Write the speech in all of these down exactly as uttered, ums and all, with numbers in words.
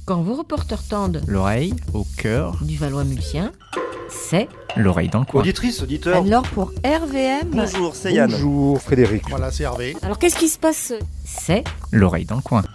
Quand vos reporters tendent l'oreille au cœur du Valois-Mulsien, c'est l'oreille dans le coin. Auditrice, auditeur. Alors pour R V M, Bonjour, c'est Yann. Bonjour Frédéric. Voilà, c'est Hervé. alors qu'est-ce qui se passe? C'est L'oreille dans le coin.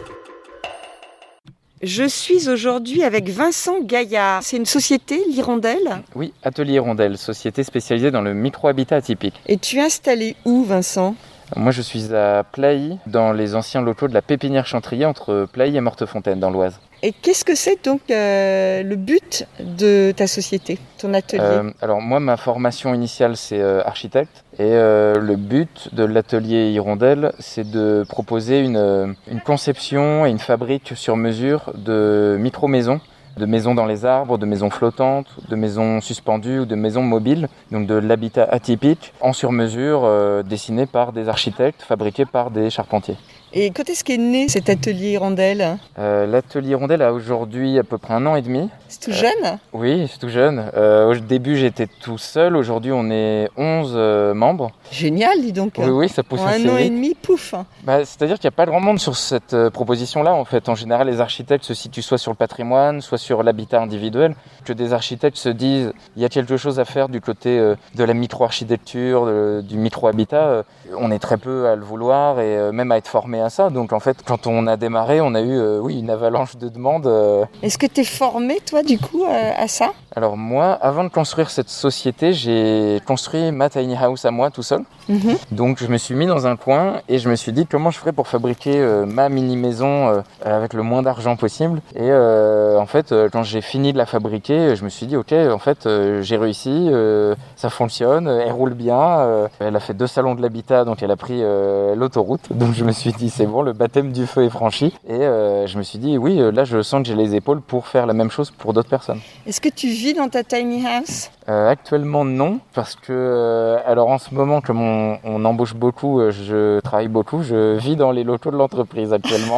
Je suis aujourd'hui avec Vincent Gaillard. C'est une société, l'Hirondelle. Oui, Atelier Hirondelle, société spécialisée dans le micro-habitat atypique. Et tu es installé où, Vincent? Moi, je suis à Plailly, dans les anciens locaux de la Pépinière Chantrier, entre Plailly et Mortefontaine, dans l'Oise. Et qu'est-ce que c'est donc euh, le but de ta société, ton atelier? Euh, alors moi, ma formation initiale, c'est euh, architecte. Et euh, le but de l'atelier Hirondelle, c'est de proposer une, une conception et une fabrique sur mesure de micro-maisons. De maisons dans les arbres, de maisons flottantes, de maisons suspendues ou de maisons mobiles, donc de l'habitat atypique en sur-mesure euh, dessiné par des architectes, fabriqué par des charpentiers. Et quand est-ce qu'est né cet atelier Hirondelle? euh, L'atelier Hirondelle a aujourd'hui à peu près un an et demi. C'est tout jeune? euh, Oui, c'est tout jeune. Euh, au début, j'étais tout seul. Aujourd'hui, on est onze euh, membres. Génial, dis donc. Oui, oui, ça pousse En assez un an et vite. demi, pouf. Bah, c'est-à-dire qu'il n'y a pas grand monde sur cette euh, proposition-là. En fait, en général, les architectes se situent soit sur le patrimoine, soit sur l'habitat individuel. Que des architectes se disent il y a quelque chose à faire du côté euh, de la micro-architecture, de, du micro-habitat. Euh, on est très peu à le vouloir et euh, même à être formé à ça. Donc en fait, quand on a démarré, on a eu euh, oui, une avalanche de demandes. Euh... Est-ce que tu es formé, toi, du coup, euh, à ça? Alors moi, avant de construire cette société, j'ai construit ma tiny house à moi tout seul. Mm-hmm. Donc je me suis mis dans un coin et je me suis dit comment je ferais pour fabriquer euh, ma mini-maison euh, avec le moins d'argent possible. Et euh, en fait, euh, quand j'ai fini de la fabriquer, je me suis dit ok, en fait, euh, j'ai réussi, euh, ça fonctionne, elle roule bien. Euh, elle a fait deux salons de l'habitat, donc elle a pris euh, l'autoroute. Donc je me suis dit c'est bon, le baptême du feu est franchi. Et euh, je me suis dit oui, là je sens que j'ai les épaules pour faire la même chose pour d'autres personnes. Est-ce que tu vis dans ta tiny house? Euh, actuellement non, parce que euh, alors en ce moment comme on, on embauche beaucoup, euh, je travaille beaucoup, je vis dans les locaux de l'entreprise actuellement.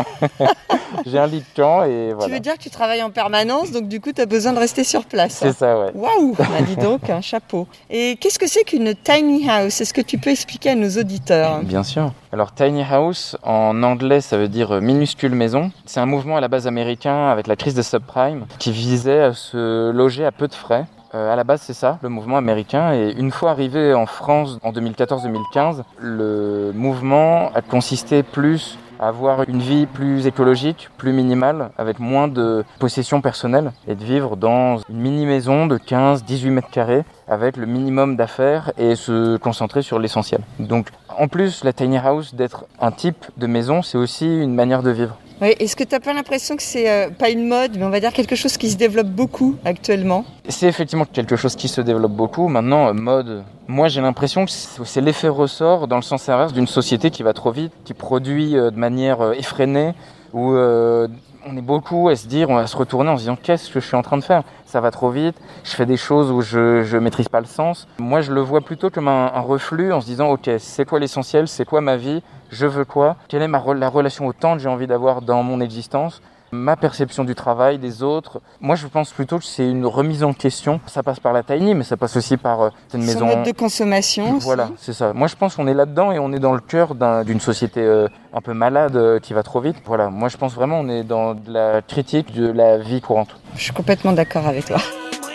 J'ai un lit de camp et voilà. Tu veux dire que tu travailles en permanence, donc du coup tu as besoin de rester sur place. C'est ça, ouais. Waouh, bah, dis donc, un chapeau. Et qu'est-ce que c'est qu'une tiny house? Est-ce que tu peux expliquer à nos auditeurs? Bien sûr. Alors tiny house, en anglais, ça veut dire minuscule maison. C'est un mouvement à la base américain avec la crise des subprimes qui visait à se loger à peu de frais. Euh, à la base, c'est ça, le mouvement américain. Et une fois arrivé en France en deux mille quatorze deux mille quinze, le mouvement a consisté plus à avoir une vie plus écologique, plus minimale, avec moins de possessions personnelles et de vivre dans une mini-maison de quinze à dix-huit mètres carrés avec le minimum d'affaires et se concentrer sur l'essentiel. Donc, en plus, la tiny house, d'être un type de maison, c'est aussi une manière de vivre. Oui, est-ce que tu n'as pas l'impression que c'est euh, pas une mode, mais on va dire quelque chose qui se développe beaucoup actuellement? C'est effectivement quelque chose qui se développe beaucoup. Maintenant, euh, mode, moi j'ai l'impression que c'est, c'est l'effet ressort dans le sens inverse d'une société qui va trop vite, qui produit euh, de manière euh, effrénée, où euh, on est beaucoup à se dire, on va se retourner en se disant qu'est-ce que je suis en train de faire? Ça va trop vite, je fais des choses où je je maîtrise pas le sens. Moi je le vois plutôt comme un, un reflux en se disant ok, c'est quoi l'essentiel, c'est quoi ma vie, je veux quoi, quelle est ma la relation au temps que j'ai envie d'avoir dans mon existence, ma perception du travail, des autres. Moi je pense plutôt que c'est une remise en question. Ça passe par la tiny, mais ça passe aussi par euh, une Son maison. mode de consommation. Voilà, aussi. c'est ça. Moi je pense qu'on est là-dedans et on est dans le cœur d'un, d'une société euh, un peu malade euh, qui va trop vite. Voilà, moi je pense vraiment on est dans de la critique de la vie courante. Je suis complètement d'accord avec toi.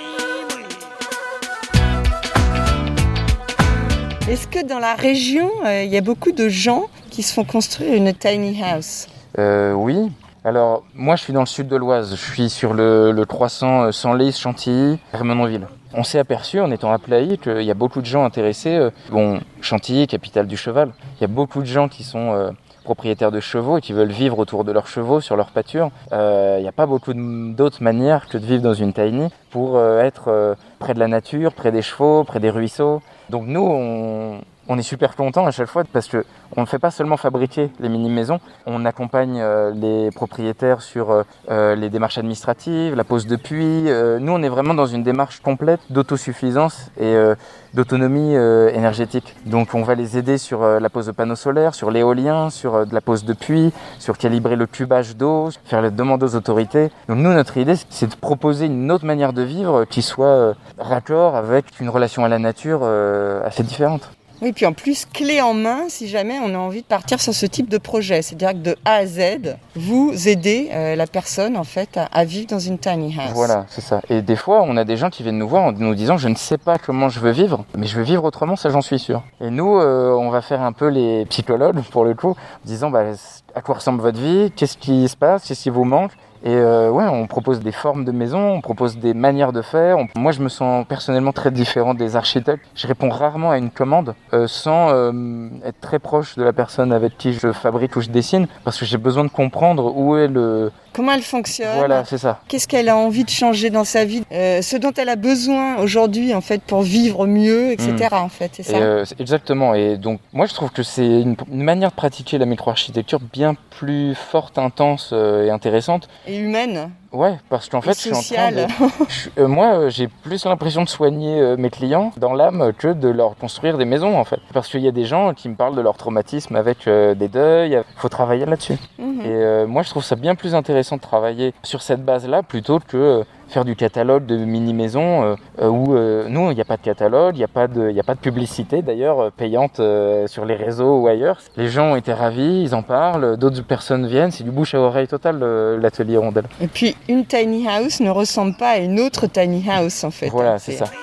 Est-ce que dans la région, il euh, y a beaucoup de gens qui se font construire une tiny house? euh, Oui. Alors, moi, je suis dans le sud de l'Oise. Je suis sur le, le trois cents Senlis, Chantilly, Ermenonville. On s'est aperçu, en étant à Plailly, qu'il y a beaucoup de gens intéressés. Bon, Chantilly, capitale du cheval. Il y a beaucoup de gens qui sont euh, propriétaires de chevaux et qui veulent vivre autour de leurs chevaux, sur leur pâture. Euh, il n'y a pas beaucoup de, d'autres manières que de vivre dans une tiny pour euh, être euh, près de la nature, près des chevaux, près des ruisseaux. Donc nous, on... On est super contents à chaque fois parce que on ne fait pas seulement fabriquer les mini-maisons, on accompagne euh, les propriétaires sur euh, les démarches administratives, la pose de puits. Euh, nous, on est vraiment dans une démarche complète d'autosuffisance et euh, d'autonomie euh, énergétique. Donc, on va les aider sur euh, la pose de panneaux solaires, sur l'éolien, sur euh, de la pose de puits, sur calibrer le cubage d'eau, faire les demandes aux autorités. Donc, nous, notre idée, c'est de proposer une autre manière de vivre qui soit euh, raccord avec une relation à la nature euh, assez différente. Oui, puis en plus, clé en main, si jamais on a envie de partir sur ce type de projet. C'est-à-dire que de A à Z, vous aidez euh, la personne en fait à, à vivre dans une tiny house. Voilà, c'est ça. Et des fois, on a des gens qui viennent nous voir en nous disant « je ne sais pas comment je veux vivre, mais je veux vivre autrement, ça j'en suis sûr ». Et nous, euh, on va faire un peu les psychologues pour le coup, en disant bah, « à quoi ressemble votre vie ? Qu'est-ce qui se passe ? Qu'est-ce qui vous manque ?» Et euh, ouais, on propose des formes de maison, on propose des manières de faire. On... Moi, je me sens personnellement très différent des architectes. Je réponds rarement à une commande euh, sans euh, être très proche de la personne avec qui je fabrique ou je dessine, parce que j'ai besoin de comprendre où est le... Comment elle fonctionne ? Voilà, c'est ça. Qu'est-ce qu'elle a envie de changer dans sa vie ? euh, Ce dont elle a besoin aujourd'hui, en fait, pour vivre mieux, et cetera. Mmh. En fait, c'est ça. Et euh, exactement. Et donc, moi, je trouve que c'est une, une manière de pratiquer la micro-architecture bien plus forte, intense euh, et intéressante. Et humaine. Ouais, parce qu'en fait, je suis en train de... je, euh, moi, euh, j'ai plus l'impression de soigner euh, mes clients dans l'âme que de leur construire des maisons, en fait. Parce qu'il y a des gens qui me parlent de leur traumatisme avec euh, des deuils. Il faut travailler là-dessus. Mmh. Et euh, moi, je trouve ça bien plus intéressant de travailler sur cette base-là plutôt que euh, faire du catalogue de mini-maisons euh, euh, où euh, nous, il n'y a pas de catalogue, il n'y a pas de, il n'y a pas de publicité d'ailleurs euh, payante euh, sur les réseaux ou ailleurs. Les gens ont été ravis, ils en parlent, d'autres personnes viennent, c'est du bouche à oreille total euh, l'atelier Hirondelle. Et puis une tiny house ne ressemble pas à une autre tiny house en fait. Voilà, c'est, c'est ça.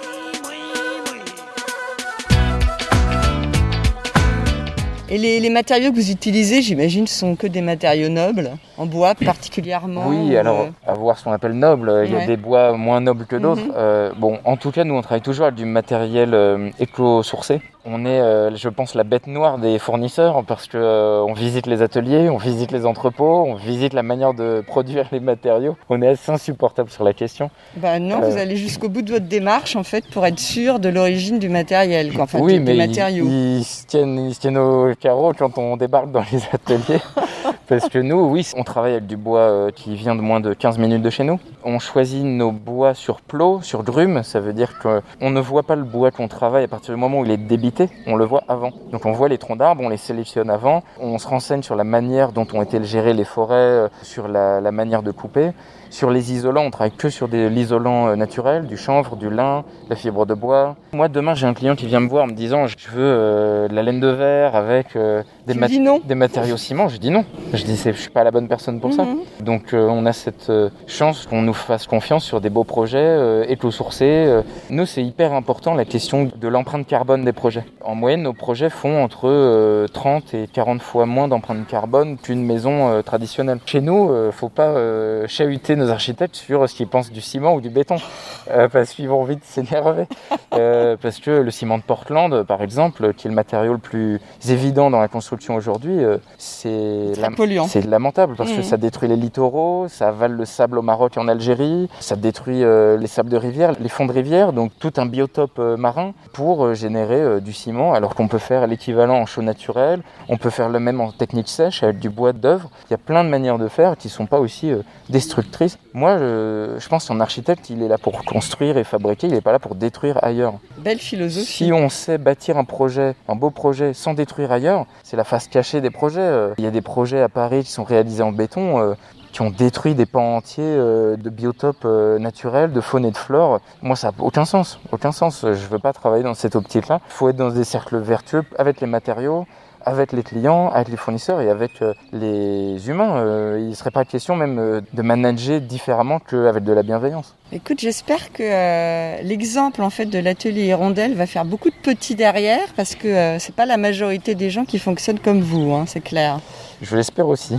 Et les, les matériaux que vous utilisez, j'imagine, sont que des matériaux nobles, en bois particulièrement. Oui, alors euh... à voir ce qu'on appelle noble, il ouais. y a des bois moins nobles que d'autres. Mm-hmm. Euh, bon, en tout cas, nous on travaille toujours avec du matériel euh, éco-sourcé. On est, euh, je pense, la bête noire des fournisseurs parce que euh, on visite les ateliers, on visite les entrepôts, on visite la manière de produire les matériaux. On est assez insupportable sur la question. Bah non, euh... vous allez jusqu'au bout de votre démarche en fait pour être sûr de l'origine du matériel, quoi. Enfin, oui, des, mais des matériaux. Ils, ils, se tiennent, ils se tiennent au carreau quand on débarque dans les ateliers. Parce que nous, oui, on travaille avec du bois euh, qui vient de moins de quinze minutes de chez nous. On choisit nos bois sur plot, sur grume. Ça veut dire qu'on ne voit pas le bois qu'on travaille à partir du moment où il est débité. On le voit avant. Donc on voit les troncs d'arbres, on les sélectionne avant. On se renseigne sur la manière dont ont été gérées les forêts, euh, sur la, la manière de couper. Sur les isolants, on travaille que sur de l'isolant euh, naturel, du chanvre, du lin, de la fibre de bois. Moi, demain, j'ai un client qui vient me voir en me disant « je veux euh, de la laine de verre avec euh, des, mat- des matériaux ciment ». Je dis non. Je dis je suis pas la bonne personne pour mm-hmm. ça. Donc euh, on a cette euh, chance qu'on nous fasse confiance sur des beaux projets euh, éco-sourcés. Euh. Nous, c'est hyper important la question de l'empreinte carbone des projets. En moyenne, nos projets font entre euh, trente et quarante fois moins d'empreinte carbone qu'une maison euh, traditionnelle. Chez nous, euh, faut pas euh, chahuter nos architectes sur ce qu'ils pensent du ciment ou du béton, euh, parce qu'ils vont vite s'énerver. euh, parce que le ciment de Portland, par exemple, qui est le matériau le plus évident dans la construction aujourd'hui, euh, c'est, c'est la... polluant. C'est lamentable parce mmh. que ça détruit les littoraux, ça avale le sable au Maroc et en Algérie, ça détruit euh, les sables de rivière, les fonds de rivière, donc tout un biotope euh, marin pour euh, générer euh, du ciment, alors qu'on peut faire l'équivalent en chaux naturel, on peut faire le même en technique sèche avec du bois d'œuvre. Il y a plein de manières de faire qui ne sont pas aussi euh, destructrices. Moi, je, je pense qu'un architecte, il est là pour construire et fabriquer, il n'est pas là pour détruire ailleurs. Belle philosophie. Si on sait bâtir un projet, un beau projet, sans détruire ailleurs, c'est la face cachée des projets. Il y a des projets à Paris qui sont réalisés en béton, euh, qui ont détruit des pans entiers euh, de biotopes euh, naturels, de faune et de flore. Moi, ça n'a aucun sens, aucun sens. Je ne veux pas travailler dans cette optique-là. Il faut être dans des cercles vertueux avec les matériaux, avec les clients, avec les fournisseurs et avec euh, les humains. Euh, il ne serait pas question même euh, de manager différemment qu'avec de la bienveillance. Écoute, j'espère que euh, l'exemple en fait de l'atelier Hirondelle va faire beaucoup de petits derrière parce que euh, c'est pas la majorité des gens qui fonctionnent comme vous, hein, c'est clair. Je l'espère aussi.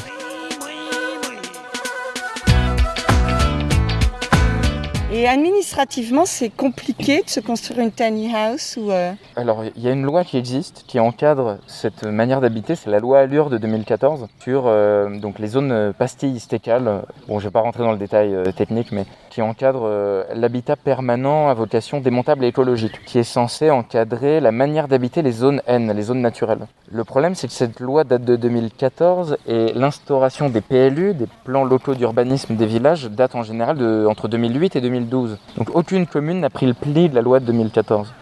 Et administrativement, c'est compliqué de se construire une tiny house ou euh... Alors, il y a une loi qui existe, qui encadre cette manière d'habiter, c'est la loi Allure de deux mille quatorze, sur euh, donc les zones pastilles stécales. Bon, je ne vais pas rentrer dans le détail euh, technique, mais qui encadre euh, l'habitat permanent à vocation démontable et écologique, qui est censé encadrer la manière d'habiter les zones N, les zones naturelles. Le problème, c'est que cette loi date de deux mille quatorze et l'instauration des P L U, des plans locaux d'urbanisme des villages, date en général de, entre deux mille huit et deux mille douze. Donc aucune commune n'a pris le pli de la loi de deux mille quatorze.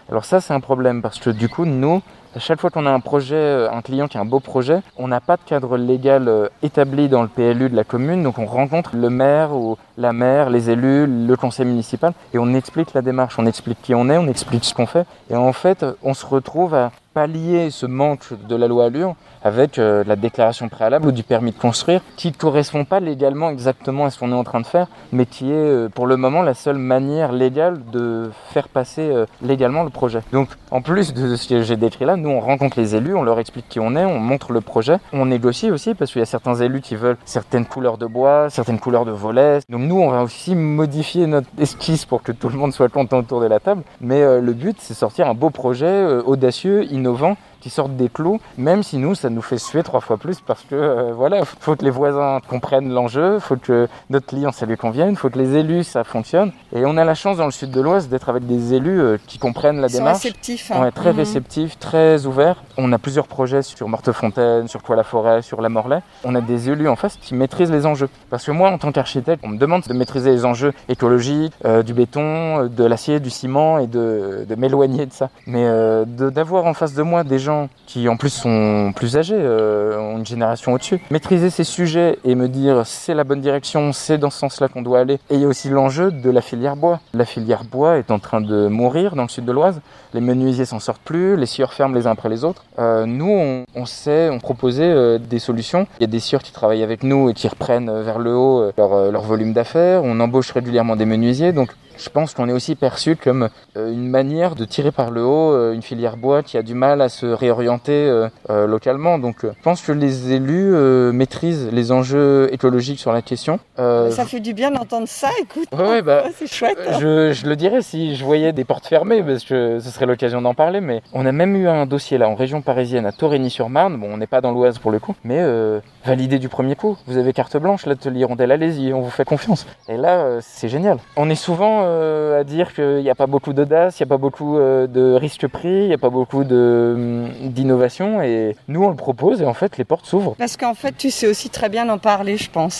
Alors ça, c'est un problème parce que du coup, nous, à chaque fois qu'on a un projet, un client qui a un beau projet, on n'a pas de cadre légal établi dans le P L U de la commune, donc on rencontre le maire ou la maire, les élus, le conseil municipal, et on explique la démarche, on explique qui on est, on explique ce qu'on fait, et en fait, on se retrouve à pallier ce manque de la loi Allure avec euh, la déclaration préalable ou du permis de construire qui ne correspond pas légalement exactement à ce qu'on est en train de faire, mais qui est euh, pour le moment la seule manière légale de faire passer euh, légalement le projet. Donc en plus de ce que j'ai décrit là, nous on rencontre les élus, on leur explique qui on est, on montre le projet, on négocie aussi parce qu'il y a certains élus qui veulent certaines couleurs de bois, certaines couleurs de volets. Donc nous on va aussi modifier notre esquisse pour que tout le monde soit content autour de la table, mais euh, le but c'est sortir un beau projet euh, audacieux, innovant, qui sortent des clous, même si nous, ça nous fait suer trois fois plus parce que, euh, voilà, faut que les voisins comprennent l'enjeu, faut que notre client, ça lui convienne, faut que les élus, ça fonctionne. Et on a la chance dans le sud de l'Oise d'être avec des élus euh, qui comprennent la Ils démarche. sont réceptifs. Hein. Ouais, très mmh. réceptifs, très ouverts. On a plusieurs projets sur Mortefontaine, sur Toit-la-Forêt, sur la Morlaix. On a des élus en face qui maîtrisent les enjeux. Parce que moi, en tant qu'architecte, on me demande de maîtriser les enjeux écologiques, euh, du béton, de l'acier, du ciment et de, de m'éloigner de ça. Mais euh, de, d'avoir en face de moi des gens qui en plus sont plus âgés, euh, ont une génération au-dessus. Maîtriser ces sujets et me dire c'est la bonne direction, c'est dans ce sens-là qu'on doit aller. Et il y a aussi l'enjeu de la filière bois. La filière bois est en train de mourir dans le sud de l'Oise. Les menuisiers s'en sortent plus, les scieurs ferment les uns après les autres. Euh, nous, on, on sait, on proposait euh, des solutions. Il y a des scieurs qui travaillent avec nous et qui reprennent euh, vers le haut euh, leur, euh, leur volume d'affaires. On embauche régulièrement des menuisiers. Donc je pense qu'on est aussi perçu comme euh, une manière de tirer par le haut euh, une filière bois qui a du mal à se réorienter euh, euh, localement. Donc euh, je pense que les élus euh, maîtrisent les enjeux écologiques sur la question. Euh, ça fait du bien d'entendre ça, écoute. Ouais, ouais, bah, ouais, c'est chouette. Hein. Je, je le dirais si je voyais des portes fermées, parce que ce serait l'occasion d'en parler, mais on a même eu un dossier là en région parisienne, à Torigny-sur-Marne. Bon, on n'est pas dans l'Oise pour le coup, mais euh, validé du premier coup. Vous avez carte blanche, l'atelier Hirondelle, allez-y, on vous fait confiance. Et là, euh, c'est génial. On est souvent euh, à dire qu'il n'y a pas beaucoup d'audace, il n'y a pas beaucoup euh, de risques pris, il n'y a pas beaucoup de, d'innovation, et nous on le propose et en fait les portes s'ouvrent. Parce qu'en fait tu sais aussi très bien en parler, je pense.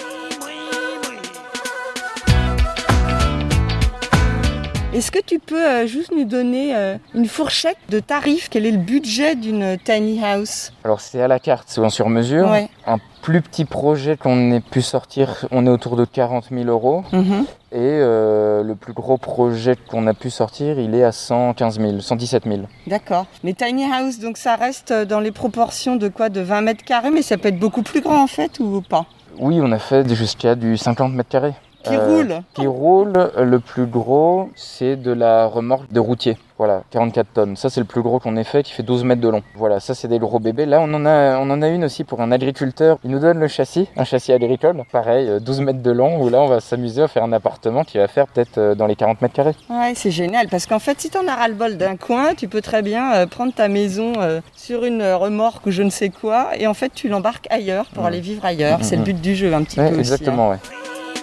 Est-ce que tu peux euh, juste nous donner euh, une fourchette de tarifs? Quel est le budget d'une tiny house? Alors c'est à la carte, c'est en sur mesure. Ouais. Un plus petit projet qu'on ait pu sortir, on est autour de quarante mille euros. Mm-hmm. Et euh, le plus gros projet qu'on a pu sortir, il est à cent quinze mille, cent dix-sept mille. D'accord. Mais tiny house, donc ça reste dans les proportions de quoi? De vingt mètres carrés, mais ça peut être beaucoup plus grand en fait ou pas? Oui, on a fait jusqu'à du cinquante mètres carrés. Qui euh, roule Qui roule. Le plus gros, c'est de la remorque de routier. Voilà, quarante-quatre tonnes. Ça, c'est le plus gros qu'on ait fait, qui fait douze mètres de long. Voilà, ça, c'est des gros bébés. Là, on en a, on en a une aussi pour un agriculteur. Il nous donne le châssis, un châssis agricole. Pareil, douze mètres de long, où là, on va s'amuser à faire un appartement qui va faire peut-être dans les quarante mètres carrés. Ouais, c'est génial. Parce qu'en fait, si t'en as ras-le-bol d'un coin, tu peux très bien euh, prendre ta maison euh, sur une remorque ou je ne sais quoi. Et en fait, tu l'embarques ailleurs pour mmh. aller vivre ailleurs. Mmh. C'est le but du jeu, un petit ouais, peu exactement, aussi. Hein. Ouais.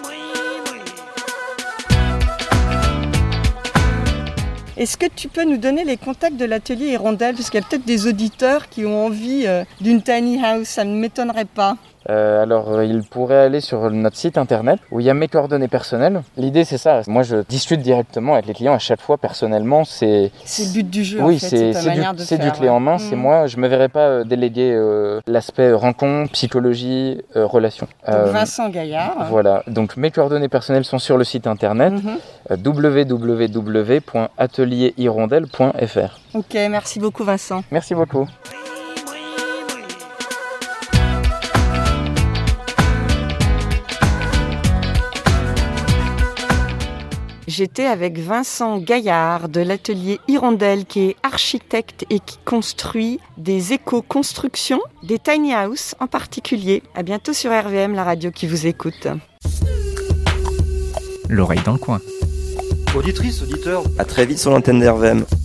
Est-ce que tu peux nous donner les contacts de l'atelier Hirondelle? Parce qu'il y a peut-être des auditeurs qui ont envie euh, d'une tiny house, ça ne m'étonnerait pas. Euh, alors, euh, ils pourraient aller sur notre site internet où il y a mes coordonnées personnelles. L'idée, c'est ça. Moi, je discute directement avec les clients à chaque fois personnellement. C'est, c'est le but du jeu, oui, en fait. C'est, c'est, ta c'est, manière du, de c'est faire, du clé ouais. en main. Mmh. C'est moi. Je ne me verrais pas euh, déléguer euh, l'aspect rencontre, psychologie, euh, relation. Donc, euh, Vincent Gaillard. Voilà. Donc, mes coordonnées personnelles sont sur le site internet mmh. euh, w w w point atelier hirondelle point f r. Ok, merci beaucoup, Vincent. Merci beaucoup. J'étais avec Vincent Gaillard de l'atelier Hirondelle qui est architecte et qui construit des éco-constructions, des tiny house en particulier. À bientôt sur R V M, la radio qui vous écoute. L'oreille dans le coin. Auditrice, auditeur, à très vite sur l'antenne d'R V M.